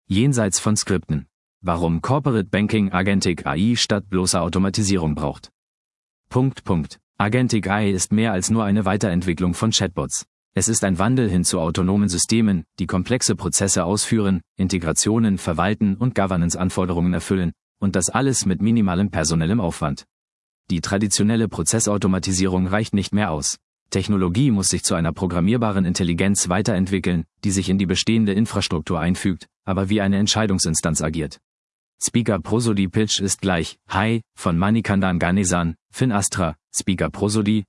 Jenseits von Skripten. Warum Corporate Banking Agentic AI statt bloßer Automatisierung braucht. Agentic AI ist mehr als nur eine Weiterentwicklung von Chatbots. Es ist ein Wandel hin zu autonomen Systemen, die komplexe Prozesse ausführen, Integrationen verwalten und Governance-Anforderungen erfüllen, und das alles mit minimalem personellem Aufwand. Die traditionelle Prozessautomatisierung reicht nicht mehr aus. Technologie muss sich zu einer programmierbaren Intelligenz weiterentwickeln, die sich in die bestehende Infrastruktur einfügt, aber wie eine Entscheidungsinstanz agiert. Speaker Prosody Pitch ist gleich Hi von Manikandan Ganesan, Finastra, Speaker Prosody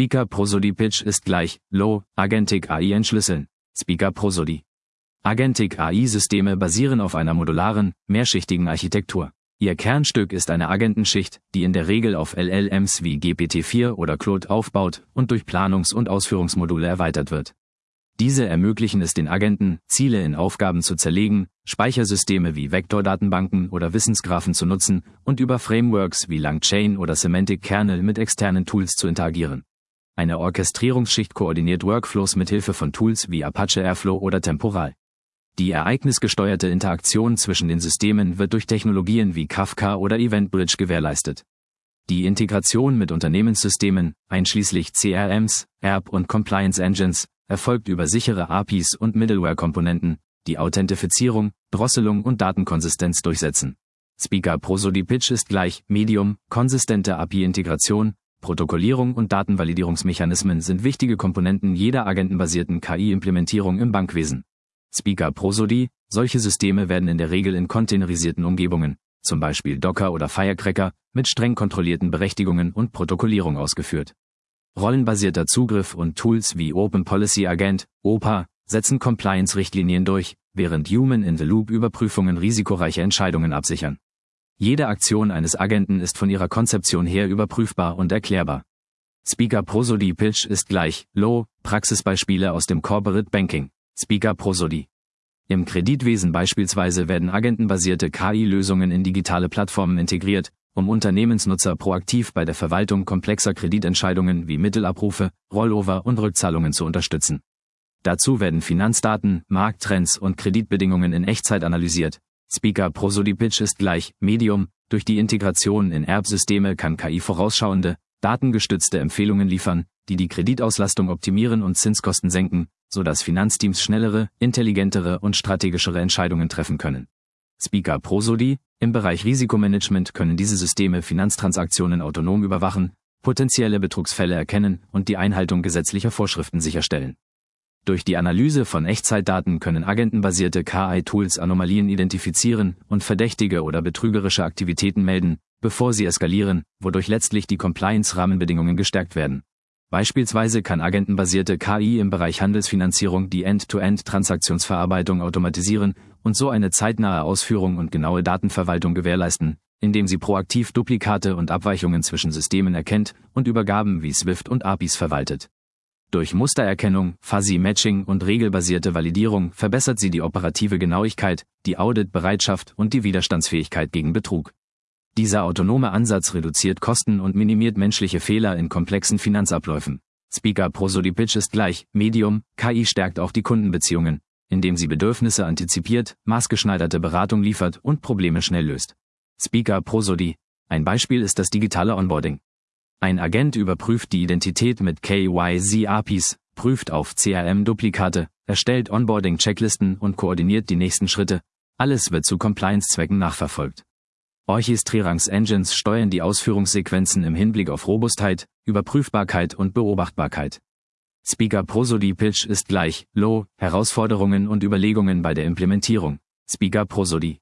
Pitch ist gleich Low, Agentic AI entschlüsseln, Speaker Prosody. Agentic AI-Systeme basieren auf einer modularen, mehrschichtigen Architektur. Ihr Kernstück ist eine Agentenschicht, die in der Regel auf LLMs wie GPT-4 oder Claude aufbaut und durch Planungs- und Ausführungsmodule erweitert wird. Diese ermöglichen es den Agenten, Ziele in Aufgaben zu zerlegen, Speichersysteme wie Vektordatenbanken oder Wissensgraphen zu nutzen und über Frameworks wie Langchain oder Semantic Kernel mit externen Tools zu interagieren. Eine Orchestrierungsschicht koordiniert Workflows mit Hilfe von Tools wie Apache Airflow oder Temporal. Die ereignisgesteuerte Interaktion zwischen den Systemen wird durch Technologien wie Kafka oder EventBridge gewährleistet. Die Integration mit Unternehmenssystemen, einschließlich CRMs, ERP und Compliance Engines, erfolgt über sichere APIs und Middleware-Komponenten, die Authentifizierung, Drosselung und Datenkonsistenz durchsetzen. Speaker Prosody Pitch ist gleich Medium, konsistente API-Integration, Protokollierung und Datenvalidierungsmechanismen sind wichtige Komponenten jeder agentenbasierten KI-Implementierung im Bankwesen. Speaker Prosody, solche Systeme werden in der Regel in containerisierten Umgebungen, zum Beispiel Docker oder Firecracker, mit streng kontrollierten Berechtigungen und Protokollierung ausgeführt. Rollenbasierter Zugriff und Tools wie Open Policy Agent, OPA, setzen Compliance-Richtlinien durch, während Human-in-the-Loop-Überprüfungen risikoreiche Entscheidungen absichern. Jede Aktion eines Agenten ist von ihrer Konzeption her überprüfbar und erklärbar. Speaker Prosody Pitch ist gleich Low, Praxisbeispiele aus dem Corporate Banking. Speaker Prosody. Im Kreditwesen beispielsweise werden agentenbasierte KI-Lösungen in digitale Plattformen integriert, um Unternehmensnutzer proaktiv bei der Verwaltung komplexer Kreditentscheidungen wie Mittelabrufe, Rollover und Rückzahlungen zu unterstützen. Dazu werden Finanzdaten, Markttrends und Kreditbedingungen in Echtzeit analysiert. Speaker Prosody Pitch ist gleich Medium. Durch die Integration in ERP-Systeme kann KI vorausschauende, datengestützte Empfehlungen liefern, die die Kreditauslastung optimieren und Zinskosten senken, sodass Finanzteams schnellere, intelligentere und strategischere Entscheidungen treffen können. Speaker Prosody, im Bereich Risikomanagement können diese Systeme Finanztransaktionen autonom überwachen, potenzielle Betrugsfälle erkennen und die Einhaltung gesetzlicher Vorschriften sicherstellen. Durch die Analyse von Echtzeitdaten können agentenbasierte KI-Tools Anomalien identifizieren und verdächtige oder betrügerische Aktivitäten melden, bevor sie eskalieren, wodurch letztlich die Compliance-Rahmenbedingungen gestärkt werden. Beispielsweise kann agentenbasierte KI im Bereich Handelsfinanzierung die End-to-End-Transaktionsverarbeitung automatisieren und so eine zeitnahe Ausführung und genaue Datenverwaltung gewährleisten, indem sie proaktiv Duplikate und Abweichungen zwischen Systemen erkennt und Übergaben wie SWIFT und APIs verwaltet. Durch Mustererkennung, Fuzzy Matching und regelbasierte Validierung verbessert sie die operative Genauigkeit, die Auditbereitschaft und die Widerstandsfähigkeit gegen Betrug. Dieser autonome Ansatz reduziert Kosten und minimiert menschliche Fehler in komplexen Finanzabläufen. Speaker Prosody Pitch ist gleich Medium. KI stärkt auch die Kundenbeziehungen, indem sie Bedürfnisse antizipiert, maßgeschneiderte Beratung liefert und Probleme schnell löst. Speaker Prosody. Ein Beispiel ist das digitale Onboarding. Ein Agent überprüft die Identität mit KYC-APIs, prüft auf CRM-Duplikate, erstellt Onboarding-Checklisten und koordiniert die nächsten Schritte. Alles wird zu Compliance-Zwecken nachverfolgt. Orchestrierungs-Engines steuern die Ausführungssequenzen im Hinblick auf Robustheit, Überprüfbarkeit und Beobachtbarkeit. Speaker Prosody Pitch ist gleich Low, Herausforderungen und Überlegungen bei der Implementierung. Speaker Prosody.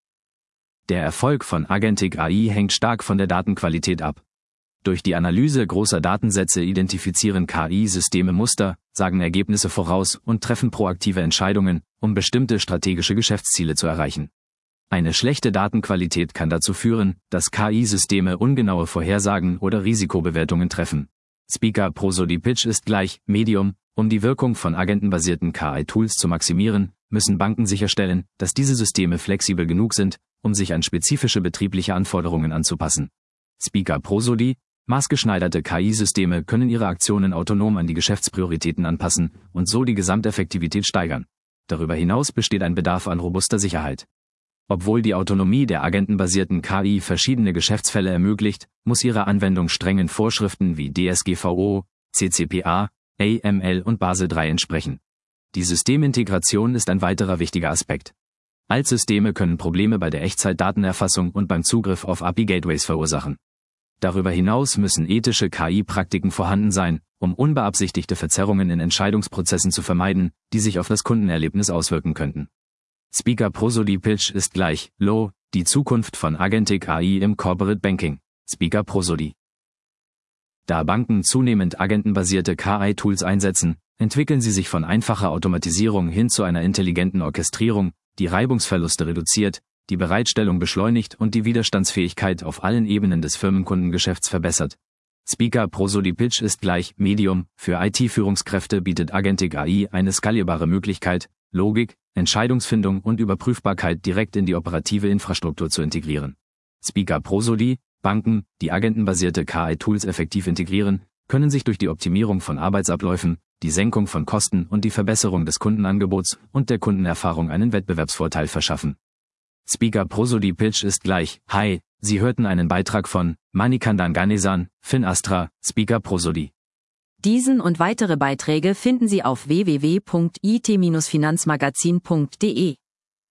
Der Erfolg von Agentic AI hängt stark von der Datenqualität ab. Durch die Analyse großer Datensätze identifizieren KI-Systeme Muster, sagen Ergebnisse voraus und treffen proaktive Entscheidungen, um bestimmte strategische Geschäftsziele zu erreichen. Eine schlechte Datenqualität kann dazu führen, dass KI-Systeme ungenaue Vorhersagen oder Risikobewertungen treffen. Speaker Prosody Pitch ist gleich Medium. Um die Wirkung von agentenbasierten KI-Tools zu maximieren, müssen Banken sicherstellen, dass diese Systeme flexibel genug sind, um sich an spezifische betriebliche Anforderungen anzupassen. Speaker Prosody. Maßgeschneiderte KI-Systeme können ihre Aktionen autonom an die Geschäftsprioritäten anpassen und so die Gesamteffektivität steigern. Darüber hinaus besteht ein Bedarf an robuster Sicherheit. Obwohl die Autonomie der agentenbasierten KI verschiedene Geschäftsfälle ermöglicht, muss ihre Anwendung strengen Vorschriften wie DSGVO, CCPA, AML und Basel III entsprechen. Die Systemintegration ist ein weiterer wichtiger Aspekt. Altsysteme können Probleme bei der Echtzeitdatenerfassung und beim Zugriff auf API-Gateways verursachen. Darüber hinaus müssen ethische KI-Praktiken vorhanden sein, um unbeabsichtigte Verzerrungen in Entscheidungsprozessen zu vermeiden, die sich auf das Kundenerlebnis auswirken könnten. Speaker Prosody Pitch ist gleich Low, die Zukunft von Agentic AI im Corporate Banking. Speaker Prosody. Da Banken zunehmend agentenbasierte KI-Tools einsetzen, entwickeln sie sich von einfacher Automatisierung hin zu einer intelligenten Orchestrierung, die Reibungsverluste reduziert, die Bereitstellung beschleunigt und die Widerstandsfähigkeit auf allen Ebenen des Firmenkundengeschäfts verbessert. Speaker Prosody Pitch ist gleich Medium, für IT-Führungskräfte bietet Agentic AI eine skalierbare Möglichkeit, Logik, Entscheidungsfindung und Überprüfbarkeit direkt in die operative Infrastruktur zu integrieren. Speaker Prosody: Banken, die agentenbasierte KI-Tools effektiv integrieren, können sich durch die Optimierung von Arbeitsabläufen, die Senkung von Kosten und die Verbesserung des Kundenangebots und der Kundenerfahrung einen Wettbewerbsvorteil verschaffen. Speaker Prosody Pitch ist gleich Hi, Sie hörten einen Beitrag von Manikandan Ganesan, Finastra, Speaker Prosody. Diesen und weitere Beiträge finden Sie auf www.it-finanzmagazin.de.